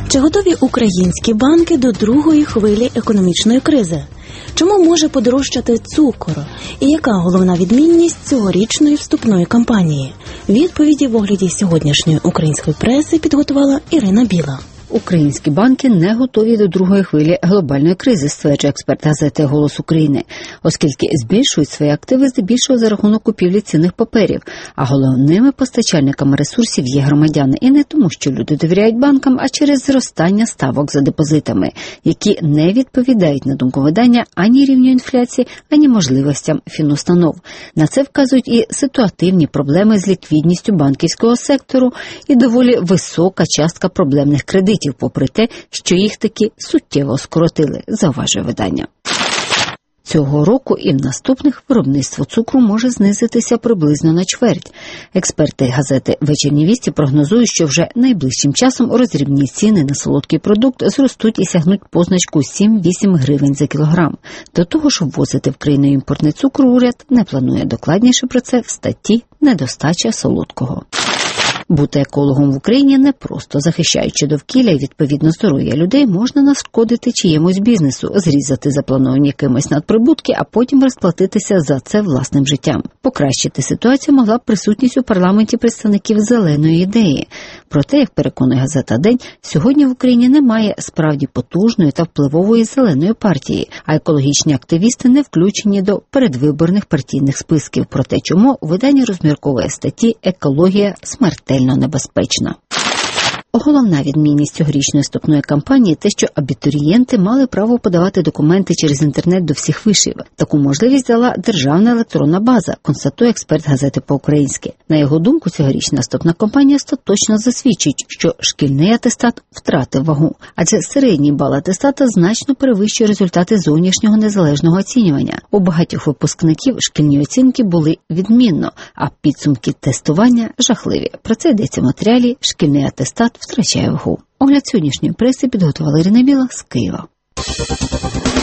Чи готові українські банки до другої хвилі економічної кризи? Чому може подорожчати цукор? І яка головна відмінність цьогорічної вступної кампанії? Відповіді в огляді сьогоднішньої української преси підготувала Ірина Біла. Українські банки не готові до другої хвилі глобальної кризи, стверджує експерт газети «Голос України», оскільки збільшують свої активи здебільшого за рахунок купівлі цінних паперів, а головними постачальниками ресурсів є громадяни. І не тому, що люди довіряють банкам, а через зростання ставок за депозитами, які не відповідають, на думку видання, ані рівню інфляції, ані можливостям фінустанов. На це вказують і ситуативні проблеми з ліквідністю банківського сектору, і доволі висока частка проблемних кредитів, попри те, що їх таки суттєво скоротили, зауважує видання. Цього року і в наступних виробництво цукру може знизитися приблизно на чверть. Експерти газети «Вечірні вісті» прогнозують, що вже найближчим часом роздрібні ціни на солодкий продукт зростуть і сягнуть позначку 7-8 гривень за кілограм. До того ж, ввозити в країну імпортний цукор уряд не планує. Докладніше про це в статті «Недостача солодкого». Бути екологом в Україні не просто. Захищаючи довкілля і, відповідно, здоров'я людей, можна нашкодити чиємусь бізнесу, зрізати заплановані кимось надприбутки, а потім розплатитися за це власним життям. Покращити ситуацію могла б присутність у парламенті представників зеленої ідеї. Проте, як переконує газета «День», сьогодні в Україні немає справді потужної та впливової зеленої партії, а екологічні активісти не включені до передвиборних партійних списків. Проте чому видання розмірковує статті «Екологія смертельна небезпечна». Головна відмінність цьогорічної вступної кампанії – те, що абітурієнти мали право подавати документи через інтернет до всіх вишів. Таку можливість дала державна електронна база, констатує експерт газети «По-українськи». На його думку, цьогорічна вступна кампанія остаточно засвідчить, що шкільний атестат втратив вагу, адже середній бал атестата значно перевищує результати зовнішнього незалежного оцінювання. У багатьох випускників шкільні оцінки були відмінно, а підсумки тестування – жахливі. Про це йдеться в матеріалі «Шкільний атестат втрачає вагу». Огляд сьогоднішньої преси підготувала Ірина Біла з Києва.